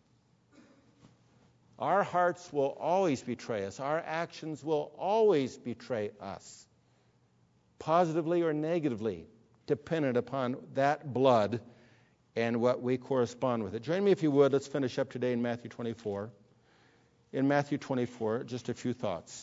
Our hearts will always betray us. Our actions will always betray us, positively or negatively, dependent upon that blood and what we correspond with it. Join me if you would. Let's finish up today in Matthew 24. In Matthew 24, just a few thoughts.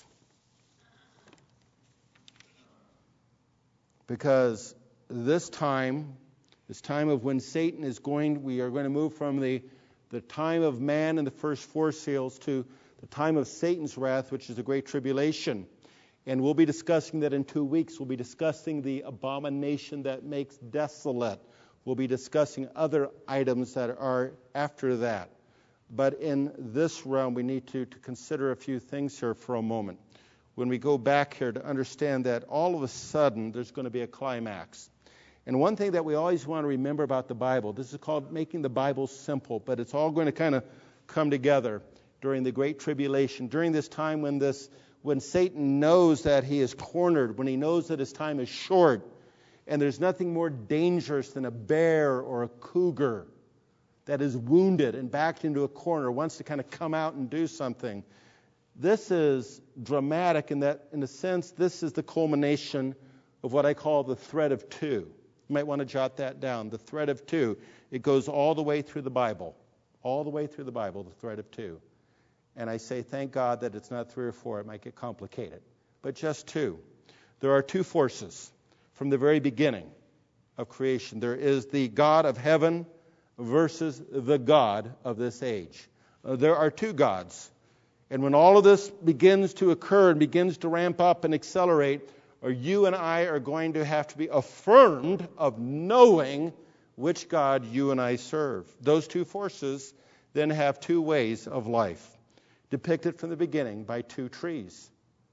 Because this time of when Satan is we are going to move from the time of man and the first four seals to the time of Satan's wrath, which is the Great Tribulation. And we'll be discussing that in 2 weeks. We'll be discussing the abomination that makes desolate. We'll be discussing other items that are after that. But in this realm, we need to consider a few things here for a moment. When we go back here to understand that all of a sudden there's going to be a climax. And one thing that we always want to remember about the Bible, this is called making the Bible simple, but it's all going to kind of come together during the Great Tribulation, during this time when Satan knows that he is cornered, when he knows that his time is short, and there's nothing more dangerous than a bear or a cougar that is wounded and backed into a corner, wants to kind of come out and do something. This is dramatic in that, in a sense, this is the culmination of what I call the thread of two. You might want to jot that down. The thread of two. It goes all the way through the Bible. All the way through the Bible, the thread of two. And I say, thank God that it's not 3 or 4. It might get complicated. But just 2. There are 2 forces from the very beginning of creation. There is the God of heaven versus the God of this age. There are 2 gods. And when all of this begins to occur and begins to ramp up and accelerate, or you and I are going to have to be affirmed of knowing which God you and I serve. Those 2 forces then have 2 ways of life, depicted from the beginning by 2 trees.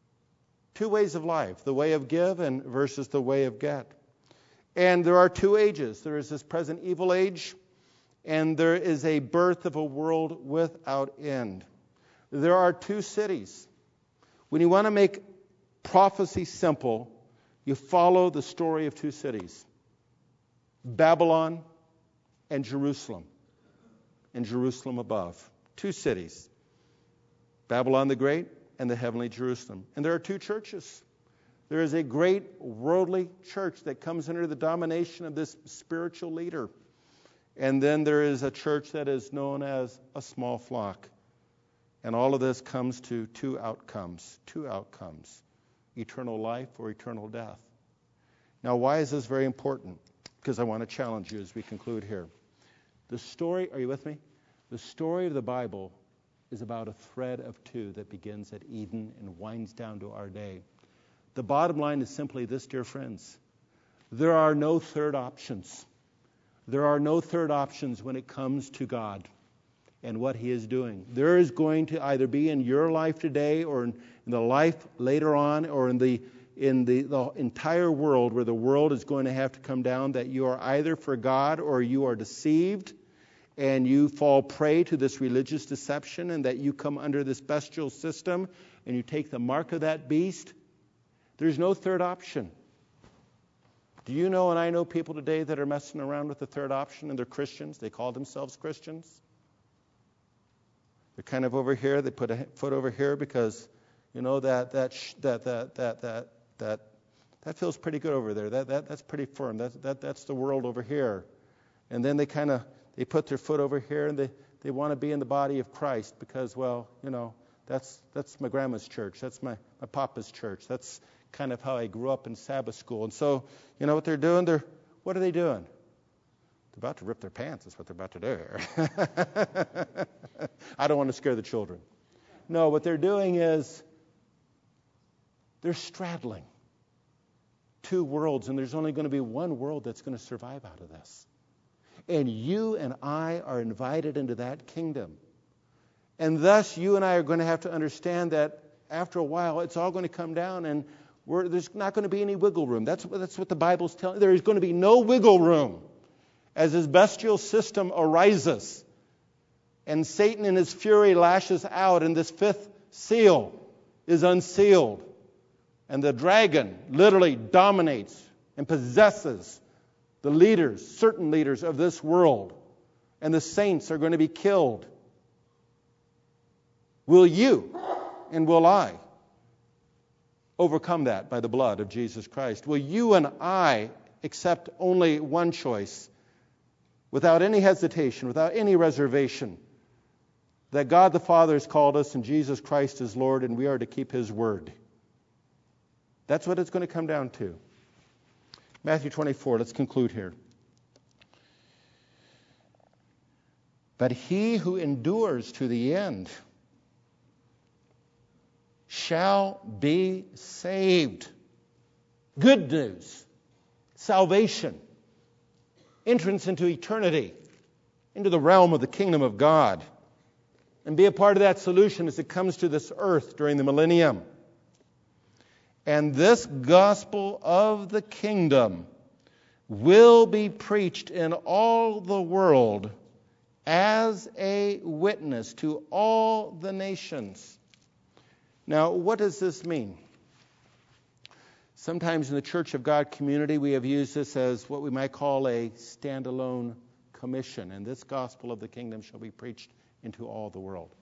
2 ways of life, the way of give and versus the way of get. And there are 2 ages. There is this present evil age, and there is a birth of a world without end. There are 2 cities. When you want to make prophecy simple, you follow the story of 2 cities, Babylon and Jerusalem above. 2 cities, Babylon the Great and the heavenly Jerusalem. And there are 2 churches. There is a great worldly church that comes under the domination of this spiritual leader. And then there is a church that is known as a small flock. And all of this comes to 2 outcomes. Eternal life or eternal death. Now, why is this very important? Because I want to challenge you as we conclude here. The story, are you with me? The story of the Bible is about a thread of 2 that begins at Eden and winds down to our day. The bottom line is simply this, dear friends. There are no third options. There are no third options when it comes to God and what He is doing. There is going to either be in your life today or in the life later on or in the entire world where the world is going to have to come down that you are either for God or you are deceived and you fall prey to this religious deception and that you come under this bestial system and you take the mark of that beast. There's no third option. Do you know, and I know people today that are messing around with the third option and they're Christians. They call themselves Christians. They're kind of over here. They put a foot over here because, you know, that feels pretty good over there. That's pretty firm. That's the world over here. And then they put their foot over here and they want to be in the body of Christ because, well, you know, that's my grandma's church. That's my papa's church. That's kind of how I grew up in Sabbath school. And so, you know what they're doing? What are they doing? They're about to rip their pants. That's what they're about to do. I don't want to scare the children. No, what they're doing is they're straddling two worlds, and there's only going to be one world that's going to survive out of this. And you and I are invited into that kingdom. And thus, you and I are going to have to understand that after a while, it's all going to come down, and there's not going to be any wiggle room. That's what the Bible's telling. There is going to be no wiggle room as this bestial system arises, and Satan in his fury lashes out, and this fifth seal is unsealed, and the dragon literally dominates and possesses the leaders, certain leaders of this world, and the saints are going to be killed. Will you and will I overcome that by the blood of Jesus Christ? Will you and I accept only one choice without any hesitation, without any reservation, that God the Father has called us and Jesus Christ is Lord and we are to keep His word? That's what it's going to come down to. Matthew 24, let's conclude here. But he who endures to the end shall be saved. Good news. Salvation. Entrance into eternity. Into the realm of the kingdom of God. And be a part of that solution as it comes to this earth during the millennium. And this gospel of the kingdom will be preached in all the world as a witness to all the nations. Now, what does this mean? Sometimes in the Church of God community, we have used this as what we might call a standalone commission. And this gospel of the kingdom shall be preached into all the world.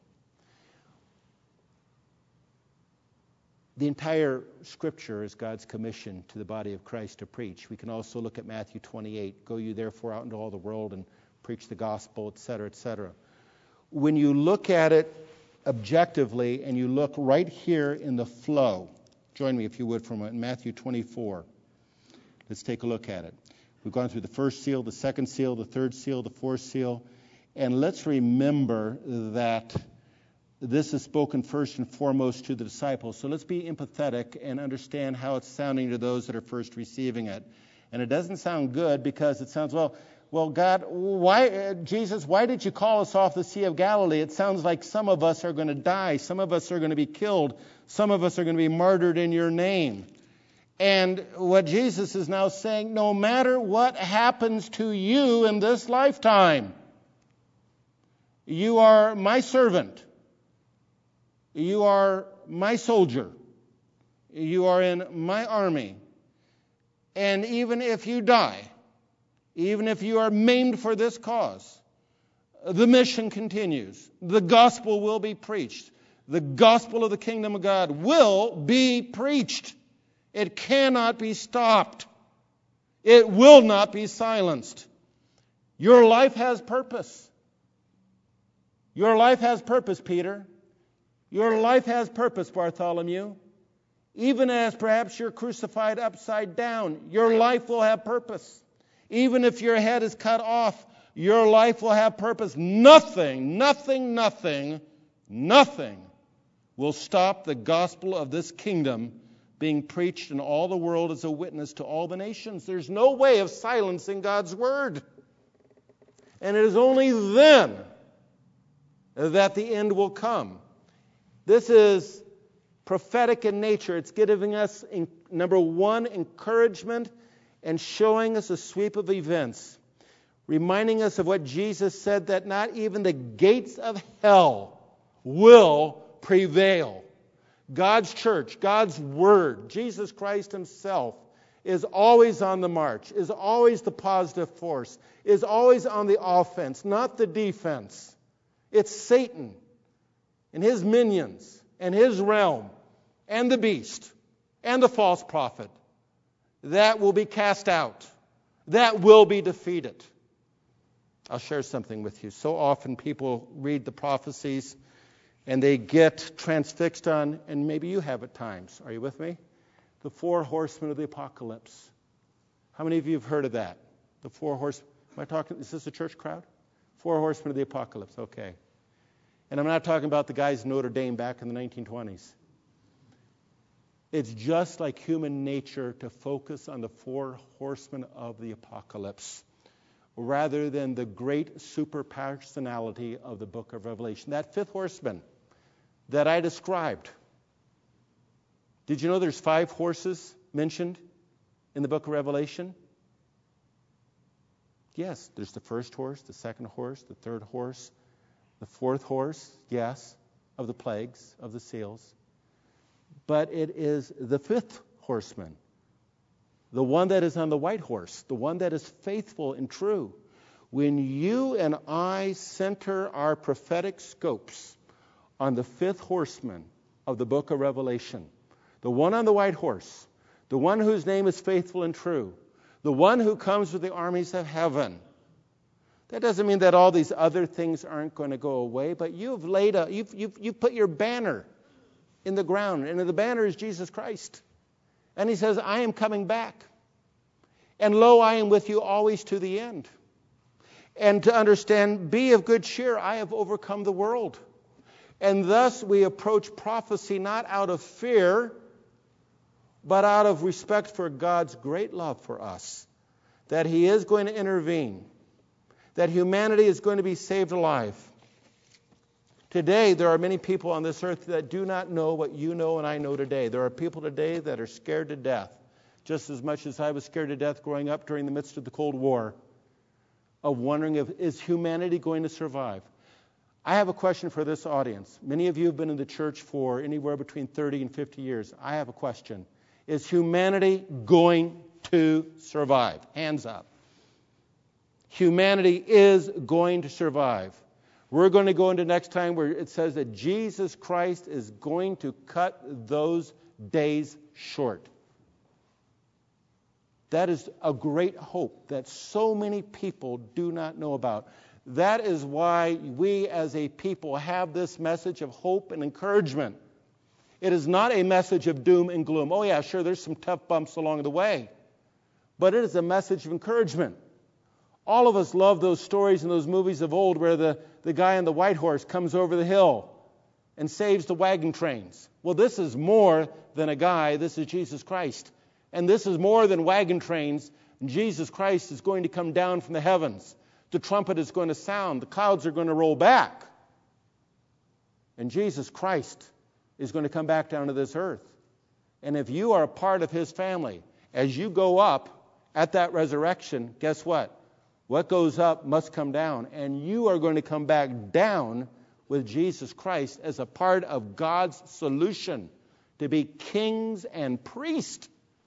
The entire Scripture is God's commission to the body of Christ to preach. We can also look at Matthew 28. Go you therefore out into all the world and preach the gospel, etc., etc. When you look at it objectively and you look right here in the flow, join me if you would for a moment, Matthew 24. Let's take a look at it. We've gone through the first seal, the second seal, the third seal, the fourth seal. And let's remember that this is spoken first and foremost to the disciples. So let's be empathetic and understand how it's sounding to those that are first receiving it. And it doesn't sound good because it sounds, well, God, Jesus, why did you call us off the Sea of Galilee? It sounds like some of us are going to die. Some of us are going to be killed. Some of us are going to be martyred in your name. And what Jesus is now saying, no matter what happens to you in this lifetime, you are my servant. You are my soldier. You are in my army. And even if you die, even if you are maimed for this cause, the mission continues. The gospel will be preached. The gospel of the kingdom of God will be preached. It cannot be stopped. It will not be silenced. Your life has purpose. Your life has purpose, Peter. Your life has purpose, Bartholomew. Even as perhaps you're crucified upside down, your life will have purpose. Even if your head is cut off, your life will have purpose. Nothing will stop the gospel of this kingdom being preached in all the world as a witness to all the nations. There's no way of silencing God's word. And it is only then that the end will come. This is prophetic in nature. It's giving us, number one, encouragement and showing us a sweep of events, reminding us of what Jesus said, that not even the gates of hell will prevail. God's church, God's word, Jesus Christ himself is always on the march, is always the positive force, is always on the offense, not the defense. It's Satan and his minions and his realm and the beast and the false prophet that will be cast out, that will be defeated. I'll share something with you. So often people read the prophecies and they get transfixed on, and maybe you have at times. Are you with me? The 4 horsemen of the apocalypse. How many of you have heard of that? The 4 horsemen. Am I talking? Is this a church crowd? 4 horsemen of the apocalypse. Okay. And I'm not talking about the guys in Notre Dame back in the 1920s. It's just like human nature to focus on the four horsemen of the apocalypse rather than the great super personality of the book of Revelation. That fifth horseman that I described. Did you know there's 5 horses mentioned in the book of Revelation? Yes, there's the first horse, the second horse, the third horse, the fourth horse, yes, of the plagues, of the seals. But it is the fifth horseman, the one that is on the white horse, the one that is faithful and true. When you and I center our prophetic scopes on the fifth horseman of the book of Revelation, the one on the white horse, the one whose name is faithful and true, the one who comes with the armies of heaven. That doesn't mean that all these other things aren't going to go away, but you've put your banner in the ground, and the banner is Jesus Christ. And he says, I am coming back. And lo, I am with you always to the end. And to understand, be of good cheer, I have overcome the world. And thus we approach prophecy not out of fear, but out of respect for God's great love for us, that he is going to intervene, that humanity is going to be saved alive. Today, there are many people on this earth that do not know what you know and I know today. There are people today that are scared to death, just as much as I was scared to death growing up during the midst of the Cold War, of wondering is humanity going to survive? I have a question for this audience. Many of you have been in the church for anywhere between 30 and 50 years. I have a question. Is humanity going to survive? Hands up. Humanity is going to survive. We're going to go into next time where it says that Jesus Christ is going to cut those days short. That is a great hope that so many people do not know about. That is why we as a people have this message of hope and encouragement. It is not a message of doom and gloom. Oh yeah, sure, there's some tough bumps along the way. But it is a message of encouragement. All of us love those stories and those movies of old where the guy on the white horse comes over the hill and saves the wagon trains. Well, this is more than a guy. This is Jesus Christ. And this is more than wagon trains. And Jesus Christ is going to come down from the heavens. The trumpet is going to sound. The clouds are going to roll back. And Jesus Christ is going to come back down to this earth. And if you are a part of his family, as you go up at that resurrection, guess what? What goes up must come down. And you are going to come back down with Jesus Christ as a part of God's solution to be kings and priests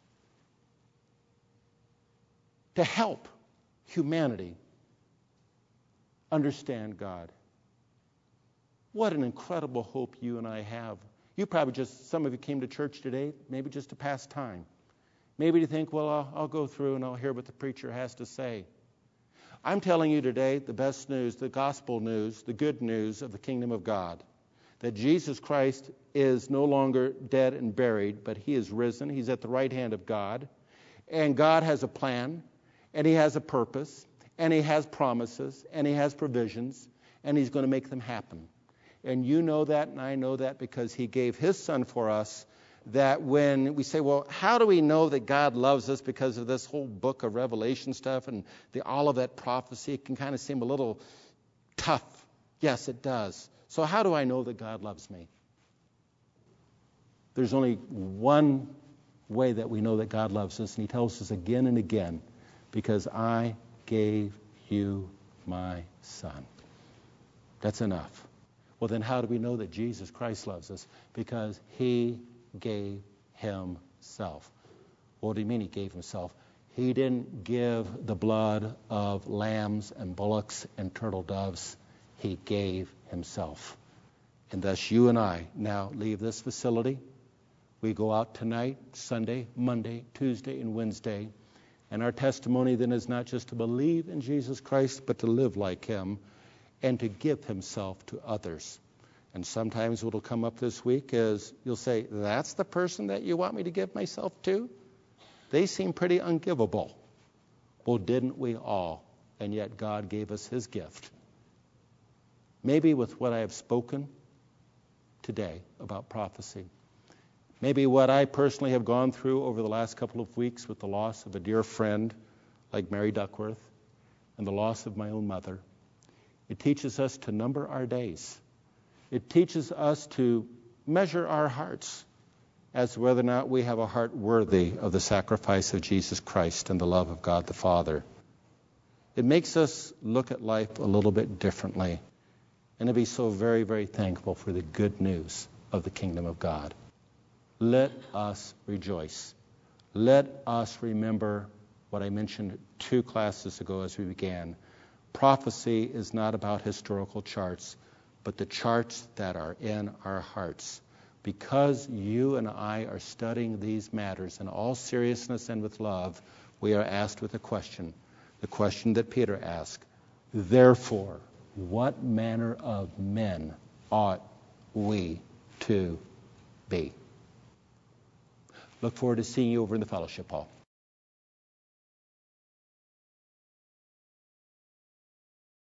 to help humanity understand God. What an incredible hope you and I have. You probably some of you came to church today, maybe just to pass time. Maybe to think, well, I'll go through and I'll hear what the preacher has to say. I'm telling you today the best news, the gospel news, the good news of the kingdom of God. That Jesus Christ is no longer dead and buried, but he is risen. He's at the right hand of God. And God has a plan, and he has a purpose, and he has promises, and he has provisions, and he's going to make them happen. And you know that, and I know that because he gave his son for us, that when we say, well, how do we know that God loves us because of this whole book of Revelation stuff and the Olivet prophecy? It can kind of seem a little tough. Yes, it does. So how do I know that God loves me? There's only one way that we know that God loves us, and he tells us again and again, because I gave you my son. That's enough. Well, then how do we know that Jesus Christ loves us? Because he gave himself. What do you mean he gave himself? He didn't give the blood of lambs and bullocks and turtle doves. He gave himself. And thus you and I now leave this facility. We go out tonight, Sunday, Monday, Tuesday, and Wednesday. And our testimony then is not just to believe in Jesus Christ, but to live like him and to give himself to others. And sometimes what will come up this week is you'll say, that's the person that you want me to give myself to? They seem pretty ungivable. Well, didn't we all? And yet God gave us his gift. maybe with what I have spoken today about prophecy, maybe what I personally have gone through over the last couple of weeks with the loss of a dear friend like Mary Duckworth and the loss of my own mother, it teaches us to number our days. It teaches us to measure our hearts as to whether or not we have a heart worthy of the sacrifice of Jesus Christ and the love of God the Father. It makes us look at life a little bit differently and to be so very, very thankful for the good news of the kingdom of God. Let us rejoice. Let us remember what I mentioned 2 classes ago as we began. Prophecy is not about historical charts, but the charts that are in our hearts. Because you and I are studying these matters in all seriousness and with love, we are asked with a question, the question that Peter asked. Therefore, what manner of men ought we to be? Look forward to seeing you over in the fellowship hall.